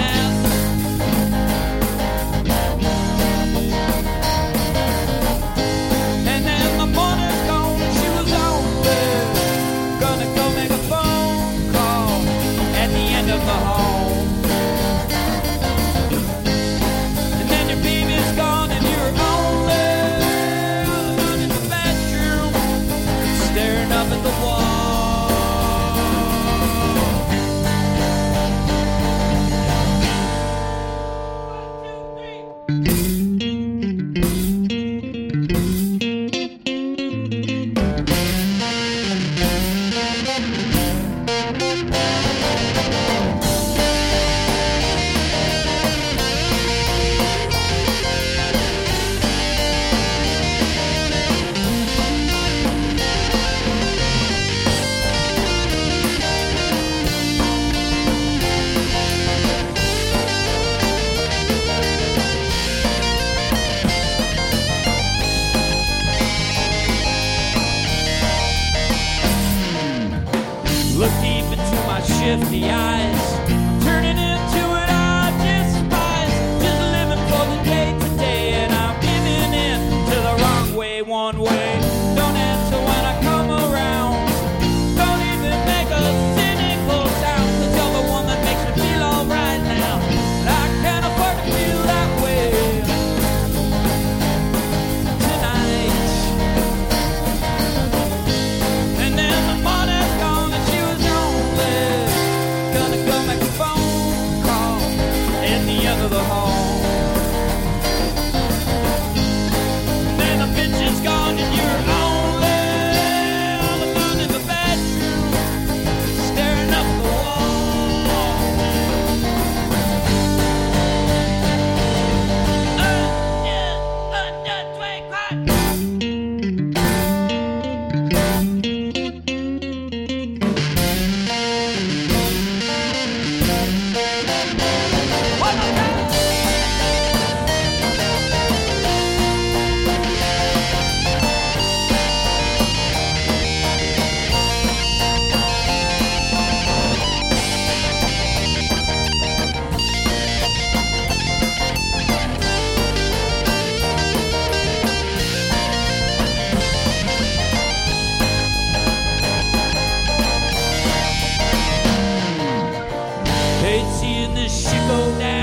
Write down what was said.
And then the morning's gone and she was only gonna go make a phone call at the end of the hall. And then your baby's gone and you're only alone in the bedroom, staring up at the wall. Look deep into my shifty eyes, turning into what I despise. Just living for the day today, and I'm giving in to the wrong way, one way. Don't answer when I come around. Don't even make a cynical sound, 'cause you're the one that makes me feel alright now. And I can't afford to feel that way tonight. And then the morning's gone and she was only gonna go make a phone call at the end of the hall. And then the bitch is gone and you're only all alone in the bedroom, staring up the wall. Hate seeing this shit go down.